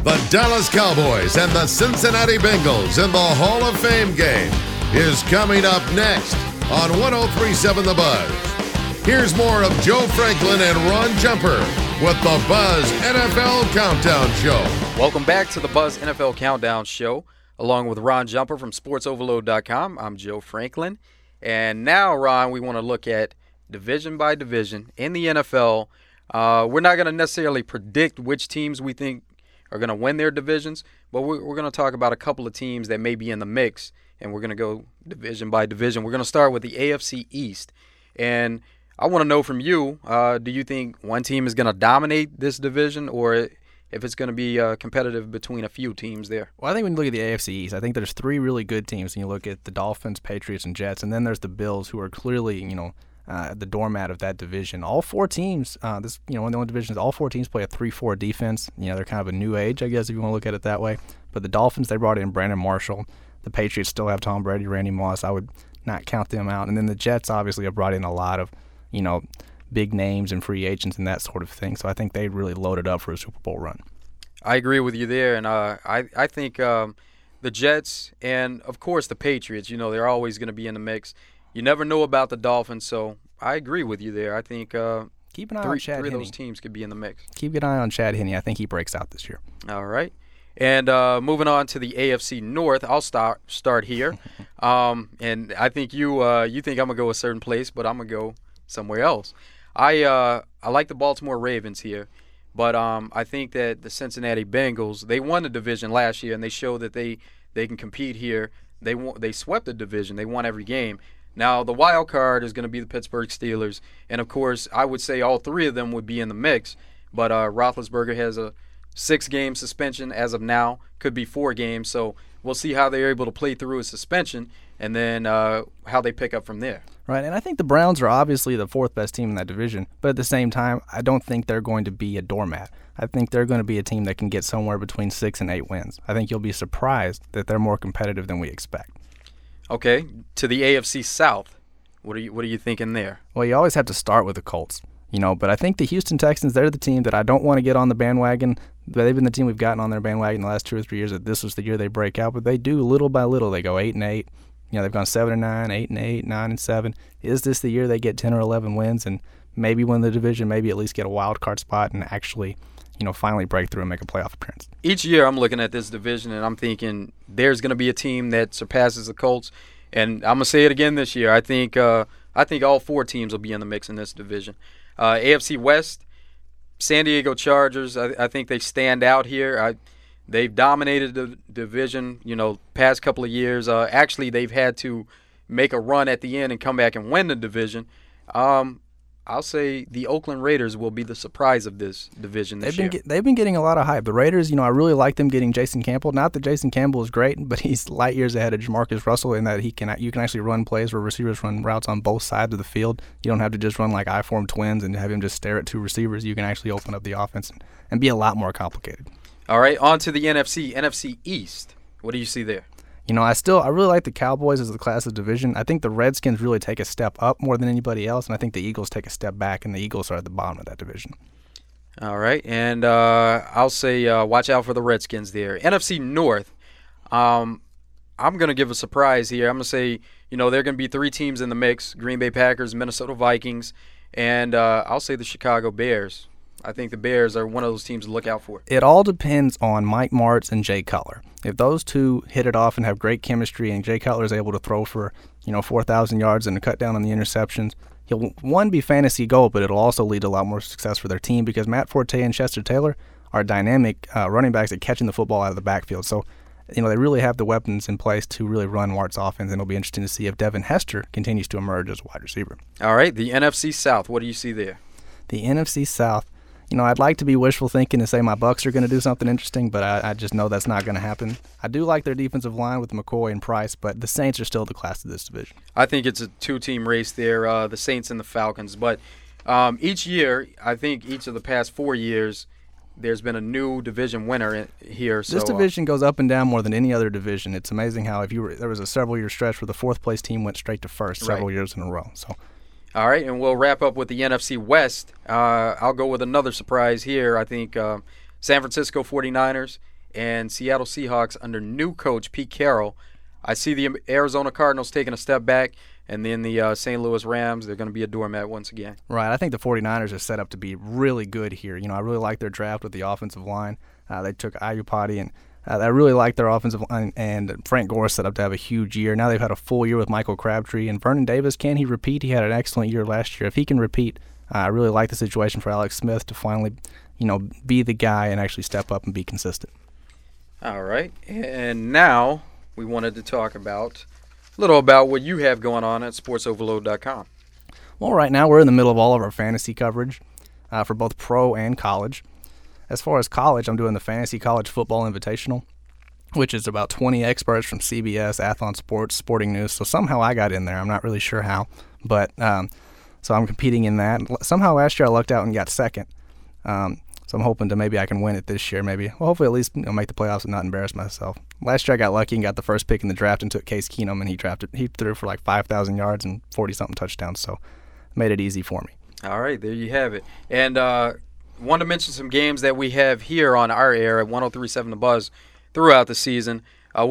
The Dallas Cowboys and the Cincinnati Bengals in the Hall of Fame game is coming up next on 103.7 The Buzz. Here's more of Joe Franklin and Ron Jumper with the Buzz NFL Countdown Show. Welcome back to the Buzz NFL Countdown Show. Along with Ron Jumper from SportsOverload.com, I'm Joe Franklin. And now, Ron, we want to look at division by division in the NFL. We're not going to necessarily predict which teams we think are going to win their divisions, but we're going to talk about a couple of teams that may be in the mix, and we're going to go division by division. We're going to start with the AFC East. And I want to know from you, do you think one team is going to dominate this division, or if it's going to be competitive between a few teams there? Well, I think when you look at the AFC East, I think there's three really good teams. And you look at the Dolphins, Patriots, and Jets, and then there's the Bills, who are clearly, the doormat of that division. All four teams, one of the only divisions, all four teams play a 3-4 defense. They're kind of a new age, I guess, if you want to look at it that way. But the Dolphins, they brought in Brandon Marshall. The Patriots still have Tom Brady, Randy Moss. I would not count them out. And then the Jets obviously have brought in a lot of, big names and free agents and that sort of thing. So I think they really loaded up for a Super Bowl run. I agree with you there, and I think the Jets and, of course, the Patriots, they're always going to be in the mix. You never know about the Dolphins, so I agree with you there. I think keep an eye on Chad three of Henne. those teams could be in the mix. Keep an eye on Chad Henne. I think he breaks out this year. All right. And moving on to the AFC North, I'll start here. And I think you think I'm going to go a certain place, but I'm going to go somewhere else. I like the Baltimore Ravens here. But I think that the Cincinnati Bengals, they won the division last year, and they showed that they can compete here. They swept the division. They won every game. Now, the wild card is going to be the Pittsburgh Steelers. And, of course, I would say all three of them would be in the mix. But Roethlisberger has a 6-game suspension as of now. Could be 4 games. So we'll see how they're able to play through his suspension and then how they pick up from there. Right, and I think the Browns are obviously the fourth best team in that division, but at the same time, I don't think they're going to be a doormat. I think they're going to be a team that can get somewhere between 6 and 8 wins. I think you'll be surprised that they're more competitive than we expect. Okay, to the AFC South, what are you thinking there? Well, you always have to start with the Colts, but I think the Houston Texans, they're the team that I don't want to get on the bandwagon. They've been the team we've gotten on their bandwagon the last 2 or 3 years that this was the year they break out, but they do little by little. They go 8-8. They've gone 7-9, 8-8, 9-7. Is this the year they get 10 or 11 wins and maybe win the division, maybe at least get a wild card spot and actually, finally break through and make a playoff appearance? Each year I'm looking at this division and I'm thinking there's going to be a team that surpasses the Colts. And I'm going to say it again this year. I think all 4 teams will be in the mix in this division. AFC West, San Diego Chargers, I think they stand out here. They've dominated the division, past couple of years. Actually, they've had to make a run at the end and come back and win the division. I'll say the Oakland Raiders will be the surprise of this division this year. They've been getting a lot of hype. The Raiders, I really like them getting Jason Campbell. Not that Jason Campbell is great, but he's light years ahead of Jamarcus Russell in that you can actually run plays where receivers run routes on both sides of the field. You don't have to just run like I-form twins and have him just stare at 2 receivers. You can actually open up the offense and be a lot more complicated. All right, on to the NFC East. What do you see there? I really like the Cowboys as the class of division. I think the Redskins really take a step up more than anybody else, and I think the Eagles take a step back, and the Eagles are at the bottom of that division. All right, and I'll say watch out for the Redskins there. NFC North, I'm going to give a surprise here. I'm going to say, there are going to be 3 teams in the mix: Green Bay Packers, Minnesota Vikings, and I'll say the Chicago Bears. I think the Bears are one of those teams to look out for. It all depends on Mike Martz and Jay Cutler. If those two hit it off and have great chemistry and Jay Cutler is able to throw for, 4,000 yards and to cut down on the interceptions, he'll, one, be fantasy gold, but it'll also lead to a lot more success for their team because Matt Forte and Chester Taylor are dynamic running backs at catching the football out of the backfield. So, they really have the weapons in place to really run Mart's offense, and it'll be interesting to see if Devin Hester continues to emerge as a wide receiver. All right, the NFC South, what do you see there? The NFC South, I'd like to be wishful thinking and say my Bucs are going to do something interesting, but I just know that's not going to happen. I do like their defensive line with McCoy and Price, but the Saints are still the class of this division. I think it's a 2-team race there, the Saints and the Falcons. But each year, I think each of the past 4 years, there's been a new division winner here. This division goes up and down more than any other division. It's amazing how there was a several-year stretch where the fourth-place team went straight to first several years in a row. So. All right, and we'll wrap up with the NFC West. I'll go with another surprise here. I think San Francisco 49ers and Seattle Seahawks under new coach Pete Carroll. I see the Arizona Cardinals taking a step back, and then the St. Louis Rams, they're going to be a doormat once again. Right. I think the 49ers are set up to be really good here. I really like their draft with the offensive line. They took Ayupati, and I really like their offensive line, and Frank Gore set up to have a huge year. Now they've had a full year with Michael Crabtree. And Vernon Davis, can he repeat? He had an excellent year last year. If he can repeat, I really like the situation for Alex Smith to finally, be the guy and actually step up and be consistent. All right. And now we wanted to talk a little about what you have going on at SportsOverload.com. Well, right now we're in the middle of all of our fantasy coverage for both pro and college. As far as college, I'm doing the Fantasy College Football Invitational, which is about 20 experts from CBS, Athlon Sports, Sporting News. So somehow I got in there. I'm not really sure how, but so I'm competing in that. Somehow last year I lucked out and got second. So I'm hoping to maybe I can win it this year. Maybe, well, hopefully at least make the playoffs and not embarrass myself. Last year I got lucky and got the first pick in the draft and took Case Keenum, and he threw for like 5,000 yards and 40-something touchdowns. So made it easy for me. All right, there you have it. And want to mention some games that we have here on our air at 103.7 The Buzz throughout the season.